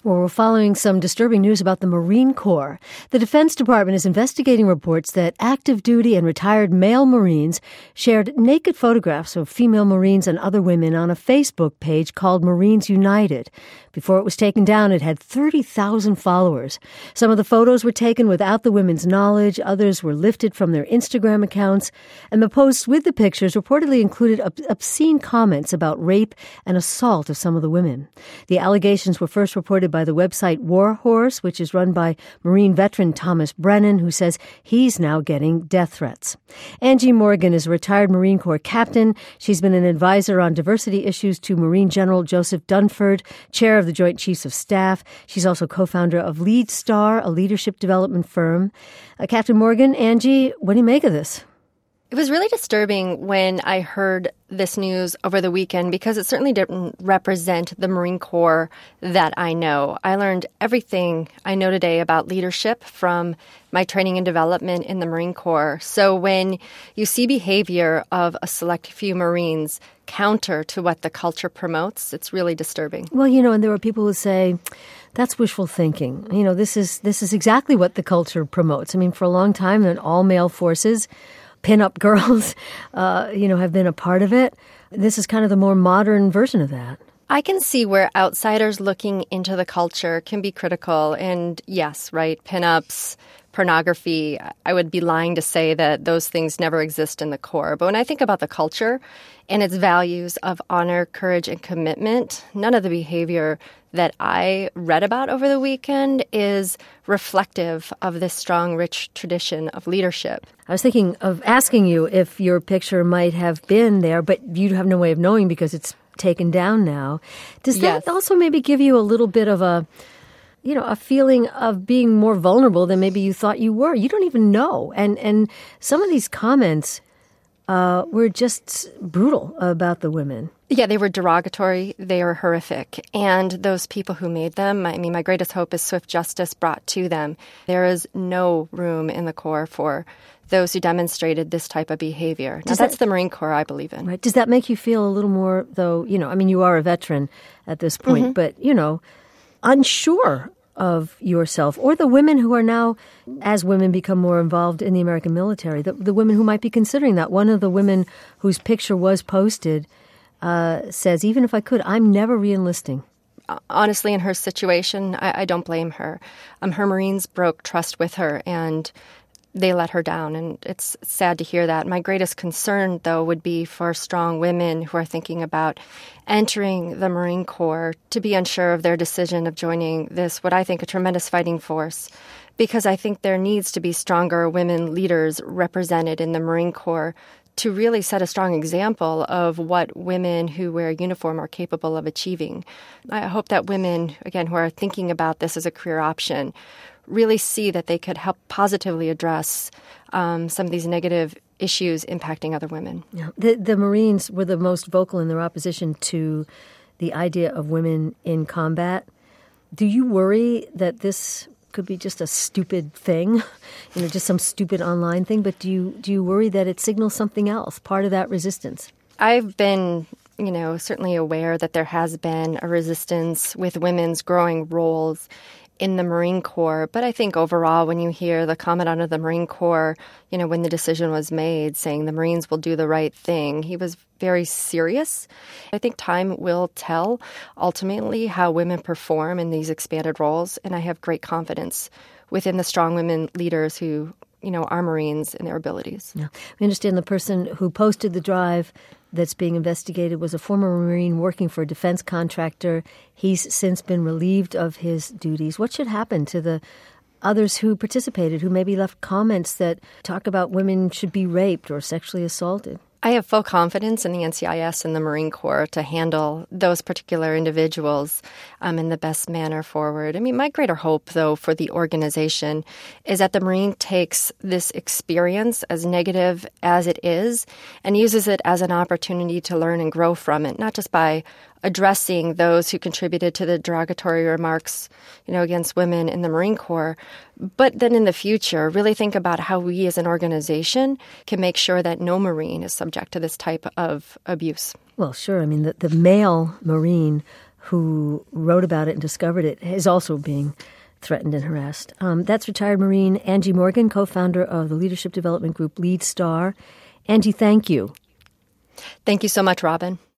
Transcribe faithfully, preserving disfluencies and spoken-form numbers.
Well, we're following some disturbing news about the Marine Corps. The Defense Department is investigating reports that active duty and retired male Marines shared naked photographs of female Marines and other women on a Facebook page called Marines United. Before it was taken down, it had thirty thousand followers. Some of the photos were taken without the women's knowledge. Others were lifted from their Instagram accounts. And the posts with the pictures reportedly included ob- obscene comments about rape and assault of some of the women. The allegations were first reported by the website War Horse, which is run by Marine veteran Thomas Brennan, who says he's now getting death threats. Angie Morgan is a retired Marine Corps captain. She's been an advisor on diversity issues to Marine General Joseph Dunford, chair of the Joint Chiefs of Staff. She's also co-founder of Lead Star, a leadership development firm. Uh, Captain Morgan, Angie, what do you make of this? It was really disturbing when I heard this news over the weekend because it certainly didn't represent the Marine Corps that I know. I learned everything I know today about leadership from my training and development in the Marine Corps. So when you see behavior of a select few Marines counter to what the culture promotes, it's really disturbing. Well, you know, and there are people who say, that's wishful thinking. You know, this is this is exactly what the culture promotes. I mean, for a long time, in all male forces, pinup girls, uh, you know, have been a part of it. This is kind of the more modern version of that. I can see where outsiders looking into the culture can be critical. And yes, right, pinups, pornography, I would be lying to say that those things never exist in the Corps. But when I think about the culture and its values of honor, courage, and commitment, none of the behavior that I read about over the weekend is reflective of this strong, rich tradition of leadership. I was thinking of asking you if your picture might have been there, but you have no way of knowing because it's taken down now. Does that Yes. also maybe give you a little bit of a, you know, a feeling of being more vulnerable than maybe you thought you were? You don't even know. And and some of these comments uh, were just brutal about the women. Yeah, they were derogatory. They were horrific. And those people who made them, I mean, my greatest hope is swift justice brought to them. There is no room in the Corps for those who demonstrated this type of behavior. Now, Does that's that, the Marine Corps I believe in. Right. Does that make you feel a little more, though, you know, I mean, you are a veteran at this point, mm-hmm. but, you know, unsure of yourself, or the women who are now, as women become more involved in the American military, the, the women who might be considering that. One of the women whose picture was posted uh, says, even if I could, I'm never re-enlisting. Honestly, in her situation, I, I don't blame her. Um, her Marines broke trust with her, and they let her down, and it's sad to hear that. My greatest concern, though, would be for strong women who are thinking about entering the Marine Corps to be unsure of their decision of joining this, what I think, a tremendous fighting force, because I think there needs to be stronger women leaders represented in the Marine Corps to really set a strong example of what women who wear a uniform are capable of achieving. I hope that women, again, who are thinking about this as a career option, really see that they could help positively address um, some of these negative issues impacting other women. Yeah. The, the Marines were the most vocal in their opposition to the idea of women in combat. Do you worry that this could be just a stupid thing, you know, just some stupid online thing, but do you do you worry that it signals something else, part of that resistance? I've been, you know, certainly aware that there has been a resistance with women's growing roles in the Marine Corps. But I think overall, when you hear the commandant of the Marine Corps, you know, when the decision was made, saying the Marines will do the right thing, he was very serious. I think time will tell ultimately how women perform in these expanded roles. And I have great confidence within the strong women leaders who, you know, are Marines and their abilities. Yeah. We understand the person who posted the drive that's being investigated was a former Marine working for a defense contractor. He's since been relieved of his duties. What should happen to the others who participated, who maybe left comments that talk about women should be raped or sexually assaulted? I have full confidence in the N C I S and the Marine Corps to handle those particular individuals um, in the best manner forward. I mean, my greater hope, though, for the organization is that the Marine takes this experience, as negative as it is, and uses it as an opportunity to learn and grow from it, not just by addressing those who contributed to the derogatory remarks, you know, against women in the Marine Corps, but then in the future, really think about how we as an organization can make sure that no Marine is subject to this type of abuse. Well, sure. I mean, the, the male Marine who wrote about it and discovered it, is also being threatened and harassed. Um, that's retired Marine Angie Morgan, co-founder of the leadership development group Lead Star. Angie, thank you. Thank you so much, Robin.